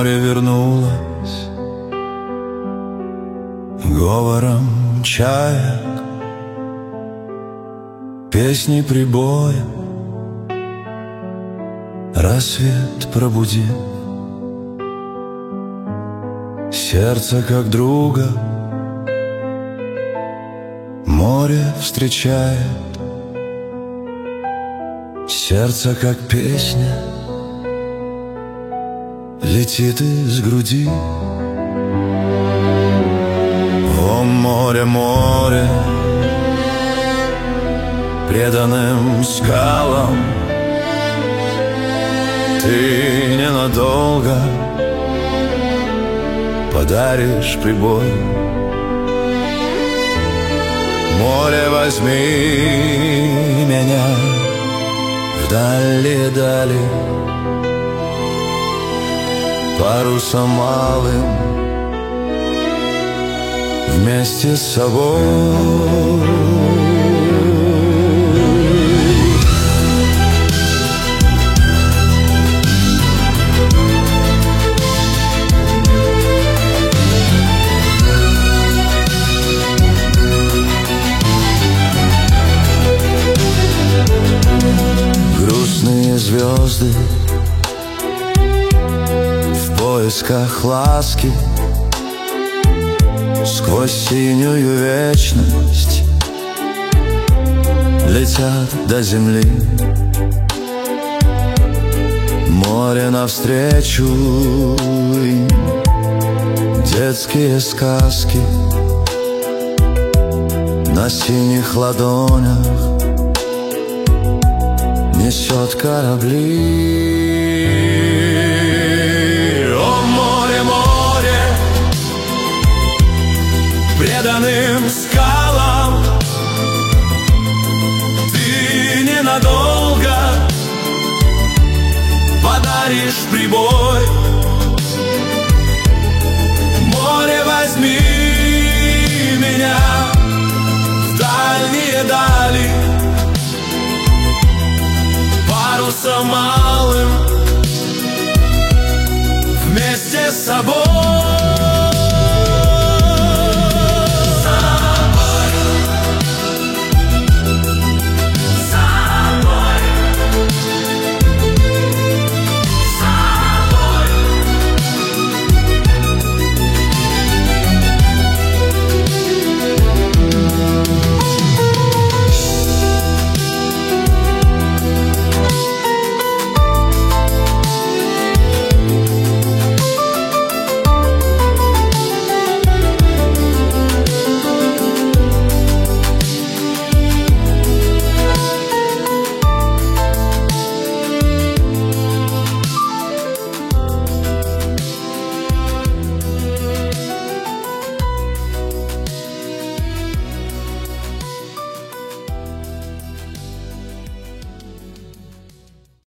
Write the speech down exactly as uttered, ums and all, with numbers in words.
Море вернулось говором чаек, песней прибоя, рассвет пробудил. Сердце как друга море встречает, сердце как песня летит из груди. О, море, море, преданным скалам, ты ненадолго подаришь прибой. Море, возьми меня вдали дали, парусом малым вместе с собой. Грустные звезды в поисках ласки, сквозь синюю вечность летят до земли. Море навстречу им, детские сказки на синих ладонях несет корабли. О, море, море, преданным скалам, ты ненадолго подаришь прибой. Море, возьми меня в дальние дали, парусом малым вместе с собой.